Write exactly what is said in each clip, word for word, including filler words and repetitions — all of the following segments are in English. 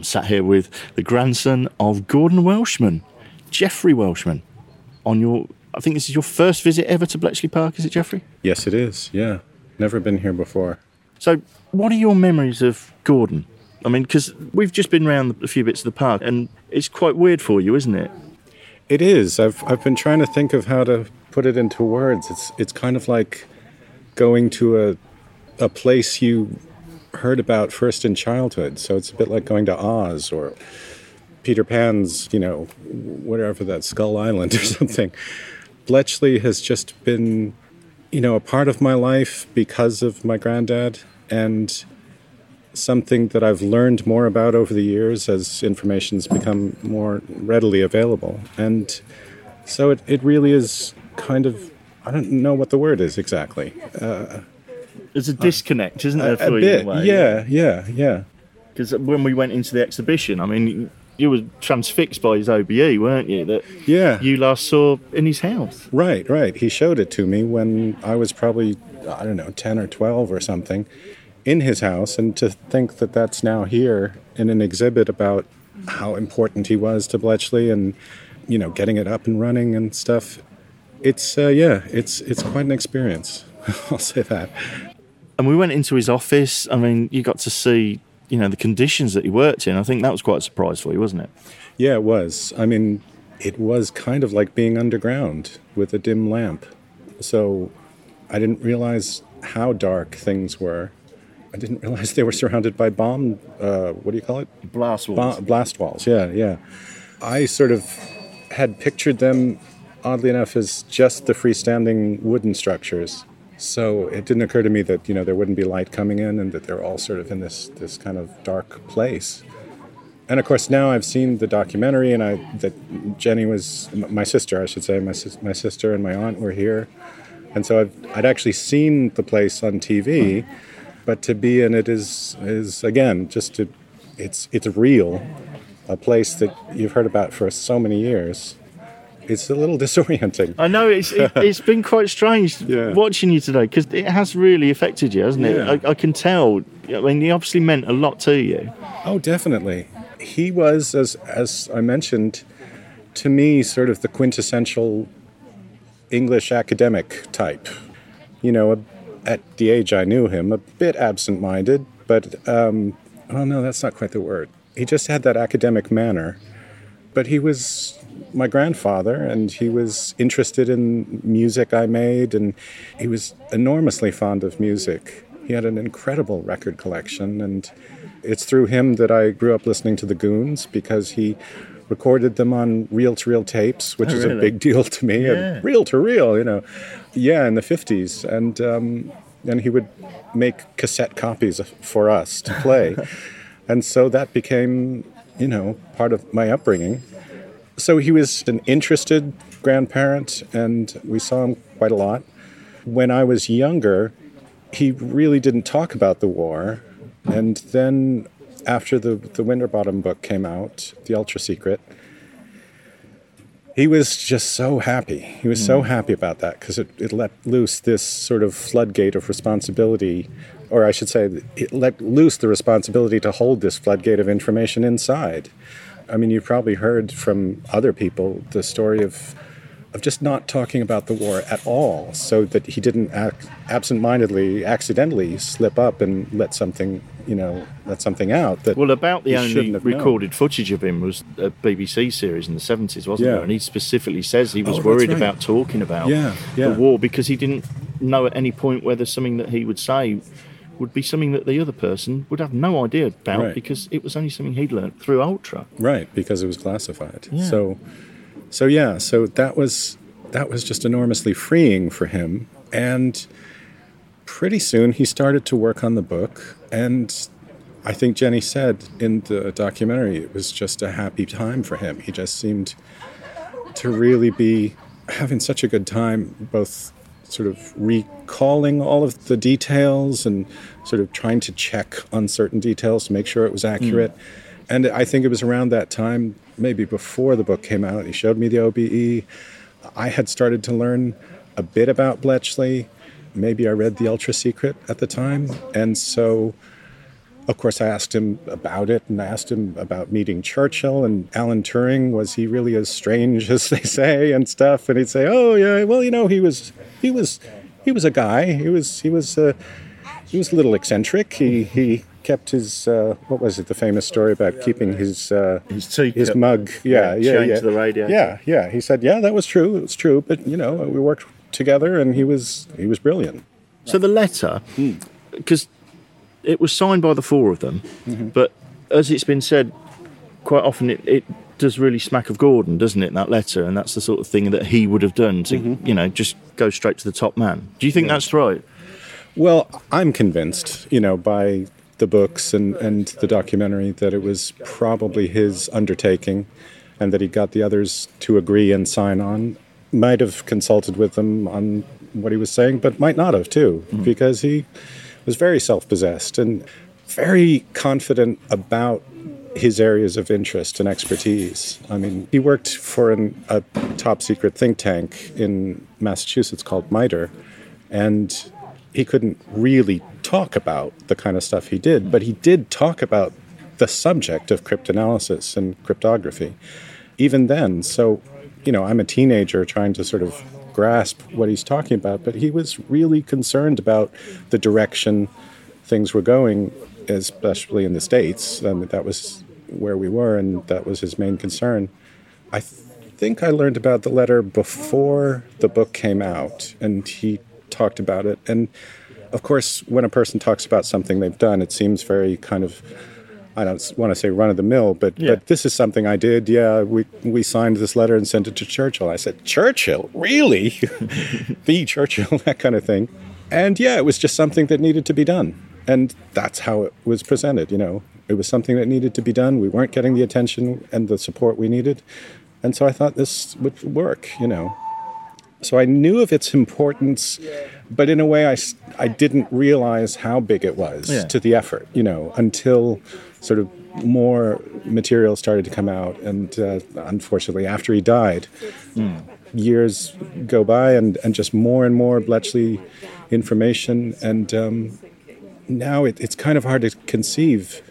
I'm sat here with the grandson of Gordon Welshman, Geoffrey Welshman, on your, I think this is your first visit ever to Bletchley Park, is it, Geoffrey? Yes, it is, yeah. Never been here before. So what are your memories of Gordon? I mean, because we've just been around a few bits of the park, and it's quite weird for you, isn't it? It is. I've I've been trying to think of how to put it into words. It's it's kind of like going to a a place you heard about first in childhood. So it's a bit like going to Oz or Peter Pan's, you know, whatever, that Skull Island or something. Bletchley has just been, you know, a part of my life because of my granddad, and something that I've learned more about over the years as information's become more readily available. And so it, it really is kind of, I don't know what the word is exactly. Uh, There's a disconnect, isn't there, a, for a you? bit, in a way? yeah, yeah, yeah. Because when we went into the exhibition, I mean, you were transfixed by his O B E, weren't you? That yeah. you last saw in his house. Right, right. He showed it to me when I was probably, I don't know, ten or twelve or something, in his house. And to think that that's now here in an exhibit about how important he was to Bletchley and, you know, getting it up and running and stuff. It's, uh, yeah, it's it's quite an experience. I'll say that. And we went into his office. I mean, you got to see, you know, the conditions that he worked in. I think that was quite a surprise for you, wasn't it? Yeah, it was. I mean, it was kind of like being underground with a dim lamp. So I didn't realize how dark things were. I didn't realize they were surrounded by bomb, uh, what do you call it? Blast walls. Bo- blast walls, yeah, yeah. I sort of had pictured them, oddly enough, as just the freestanding wooden structures. So it didn't occur to me that, you know, there wouldn't be light coming in and that they're all sort of in this, this kind of dark place. And of course, now I've seen the documentary, and I that Jenny was, my sister, I should say, my, my sister and my aunt were here. And so I've, I'd actually seen the place on T V, but to be in it is, is again, just to, it's it's real, a place that you've heard about for so many years. It's a little disorienting. I know, it's it, it's been quite strange yeah. watching you today, because it has really affected you, hasn't it? Yeah. I, I can tell. I mean, he obviously meant a lot to you. Oh, definitely. He was, as as I mentioned, to me, sort of the quintessential English academic type. You know, at the age I knew him, a bit absent-minded, but, um, oh no, that's not quite the word. He just had that academic manner. But he was my grandfather, and he was interested in music I made, and he was enormously fond of music. He had an incredible record collection, and it's through him that I grew up listening to the Goons, because he recorded them on reel-to-reel tapes, which oh, is really? a big deal to me. Yeah. Reel-to-reel, you know. Yeah, in the fifties. And, um, and he would make cassette copies for us to play. And so that became, you know, part of my upbringing. So he was an interested grandparent, and we saw him quite a lot. When I was younger, he really didn't talk about the war. And then after the, the Winterbottom book came out, The Ultra Secret, he was just so happy. He was mm. so happy about that, because it, it let loose this sort of floodgate of responsibility, or I should say, it let loose the responsibility to hold this floodgate of information inside. I mean, you've probably heard from other people the story of of just not talking about the war at all, so that he didn't act absent-mindedly, accidentally slip up and let something, you know, let something out. That well, about the only recorded known. footage of him was a B B C series in the seventies, wasn't yeah. there? And he specifically says he was oh, worried right. about talking about yeah, yeah. the war, because he didn't know at any point whether something that he would say would be something that the other person would have no idea about, right. because it was only something he'd learned through Ultra. Right, because it was classified. Yeah. So, so yeah, so that was that was just enormously freeing for him. And pretty soon he started to work on the book. And I think Jenny said in the documentary, it was just a happy time for him. He just seemed to really be having such a good time, both sort of recalling all of the details and sort of trying to check on certain details to make sure it was accurate. Mm. And I think it was around that time, maybe before the book came out, he showed me the O B E. I had started to learn a bit about Bletchley. Maybe I read The Ultra Secret at the time. And so of course, I asked him about it, and I asked him about meeting Churchill and Alan Turing. Was he really as strange as they say and stuff? And he'd say, "Oh yeah, well, you know, he was, he was, he was a guy. He was, he was, uh, he was a little eccentric. He he kept his uh, what was it? The famous story about keeping his uh, his teacup, his mug, yeah, yeah, chained yeah, to the radiator. yeah, yeah." He said, "Yeah, that was true. It was true. But you know, we worked together, and he was he was brilliant." So the letter, because it was signed by the four of them, Mm-hmm. but as it's been said, quite often it, it does really smack of Gordon, doesn't it, that letter? And that's the sort of thing that he would have done to, Mm-hmm. you know, just go straight to the top man. Do you think that's right? Well, I'm convinced, you know, by the books and, and the documentary that it was probably his undertaking and that he got the others to agree and sign on. Might have consulted with them on what he was saying, but might not have too, Mm. because he was very self-possessed and very confident about his areas of interest and expertise. I mean, he worked for an, a top-secret think tank in Massachusetts called MITRE, and he couldn't really talk about the kind of stuff he did, but he did talk about the subject of cryptanalysis and cryptography, even then. So, you know, I'm a teenager trying to sort of grasp what he's talking about, but he was really concerned about the direction things were going, especially in the States. I mean, that was where we were, and that was his main concern. I th- think I learned about the letter before the book came out, and he talked about it. And of course, when a person talks about something they've done, it seems very kind of, I don't want to say run-of-the-mill, but, Yeah. but this is something I did. Yeah, we we signed this letter and sent it to Churchill. I said, Churchill? Really? The Churchill, that kind of thing. And yeah, it was just something that needed to be done. And that's how it was presented, you know. It was something that needed to be done. We weren't getting the attention and the support we needed. And so I thought this would work, you know. So I knew of its importance, but in a way I, s- I didn't realize how big it was Yeah. to the effort, you know, until sort of more material started to come out. And uh, unfortunately, after he died, years go by and, and just more and more Bletchley information. And um, now it, it's kind of hard to conceive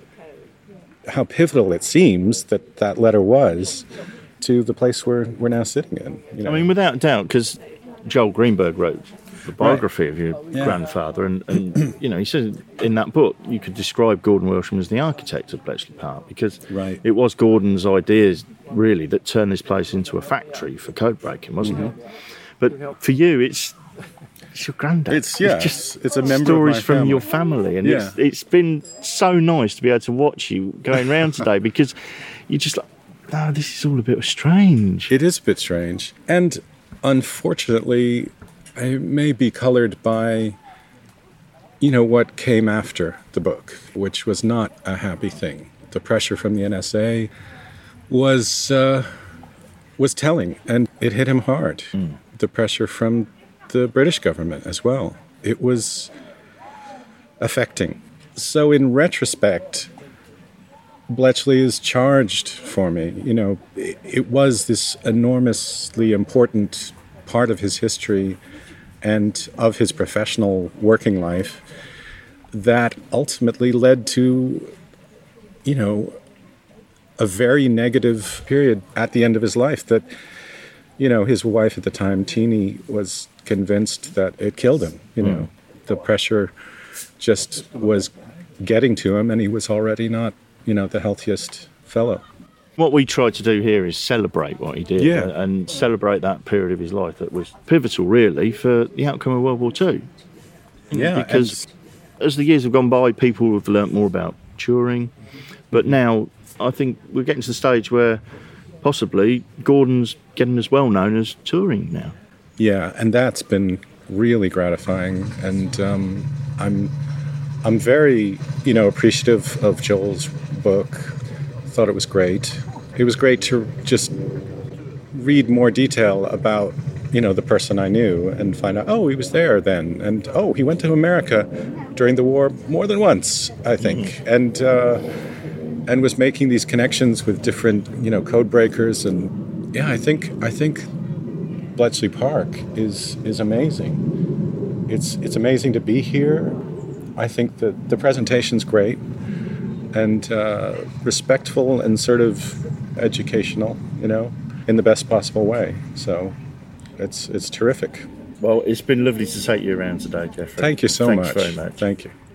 how pivotal it seems that that letter was to the place we're, we're now sitting in. You know? I mean, without doubt, because Joel Greenberg wrote the biography of your Yeah. grandfather, and, and you know, he said in that book you could describe Gordon Welshman as the architect of Bletchley Park, because Right. it was Gordon's ideas really that turned this place into a factory for code breaking, wasn't Mm-hmm. it? But for you, it's it's your granddad. It's- yeah, just it's a member of stories my from family. your family, and Yeah. it's it's been so nice to be able to watch you going around today, because you're just like, no, this is all a bit strange. It is a bit strange. And unfortunately, I may be colored by, you know, what came after the book, which was not a happy thing. The pressure from the N S A was uh, was telling, and it hit him hard. The pressure from the British government as well. It was affecting. So in retrospect, Bletchley is charged for me. You know, it, it was this enormously important part of his history and of his professional working life that ultimately led to, you know, a very negative period at the end of his life that, you know, his wife at the time, Teenie, was convinced that it killed him. You know, the pressure just was getting to him, and he was already not, you know, the healthiest fellow. What we try to do here is celebrate what he did, Yeah. uh, and celebrate that period of his life that was pivotal, really, for the outcome of World War Two. Yeah, Because as the years have gone by, people have learnt more about Turing, but now I think we're getting to the stage where possibly Gordon's getting as well known as Turing now. Yeah, and that's been really gratifying, and um, I'm I'm very, you know, appreciative of Joel's book. Thought it was great. It was great to just read more detail about, you know, the person I knew and find out, oh, he was there then, and oh, he went to America during the war more than once, I think, and uh, and was making these connections with different, you know, code breakers, and yeah, I think I think Bletchley Park is is amazing. It's it's amazing to be here. I think that the presentation's great. and uh, respectful and sort of educational, you know, in the best possible way. So it's it's terrific. Well, it's been lovely to take you around today, Jeffrey. Thank you so Thanks much. very much. Thank you.